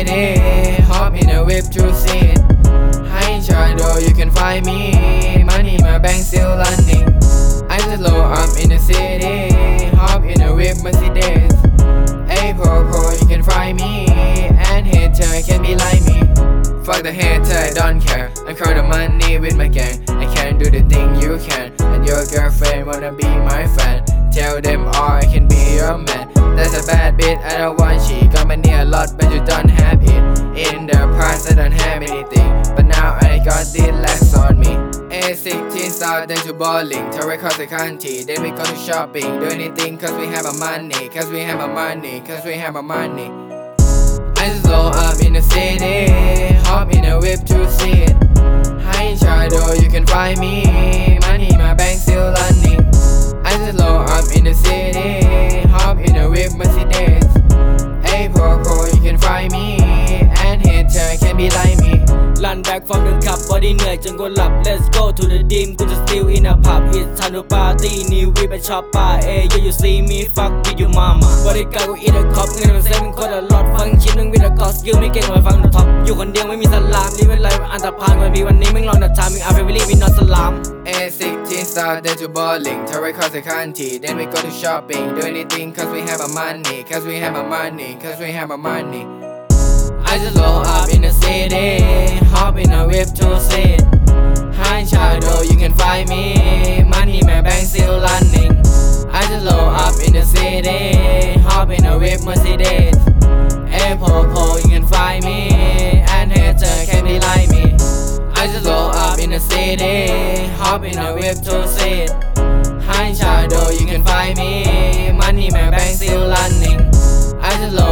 city, hop in a whip to see it. High in shadow, you can find me. Money, my bank still landing. I just low up in the city, hop in a whip Mercedes. Hey, po, you can find me, and hater can be like me. Fuck the hater, I don't care. I count the money with my gang. I can't do the thing you can, and your girlfriend wanna be my friend. Tell them all I can be your man. That's a bad bitch, I don't want she got money a lot, but you don't have it. In the past I don't have anything, but now I got this less on me. A16 start then to bowling, to across the country, then we go to shopping. Do anything cause we have our money, cause we have our money, cause we have our money. I just blow up in the city, hop in a whip to see it. High in shadow, you can find me. Money, my bank still landing. I just blow up in the city, hop in a whip Mercedes. Hey, po, you can find me, and hater can be like me. Run back from the cup, body เหนื่อยจนกูหลับ Let's go to the dim กูจะ still in a pub It's time to party นี่วีไปช็อปป่าYeah you see me fuck with your mama บริการกู eat a cop เงินมันเซ็นคนละล็อตฟังชิ้นนึงวิดกอสกิลไม่เก่งเลยฟังท็อปอยู่คนเดียวไม่มีสลามนี่เป็นไรอันตรพานก่อนมีวันนี้มึงลองดับทางมึงเอาไปวิลลี่วินนอตสลาม A16 start then to bowling, to across the country, then we go to shopping. Do anything cause we have our money, cause we have our money, cause we have our money. I just blow up in the city, hop in a whip to see it. High in shadow, you can find me. Money, my bank still landing. I just blow up in the city, hop in a whip Mercedes. Hey, po, you can find me, and hater can be like me. I just blow up in the city, hop in a whip to see it. High in shadow, you can find me. Money, my bank still landing. I just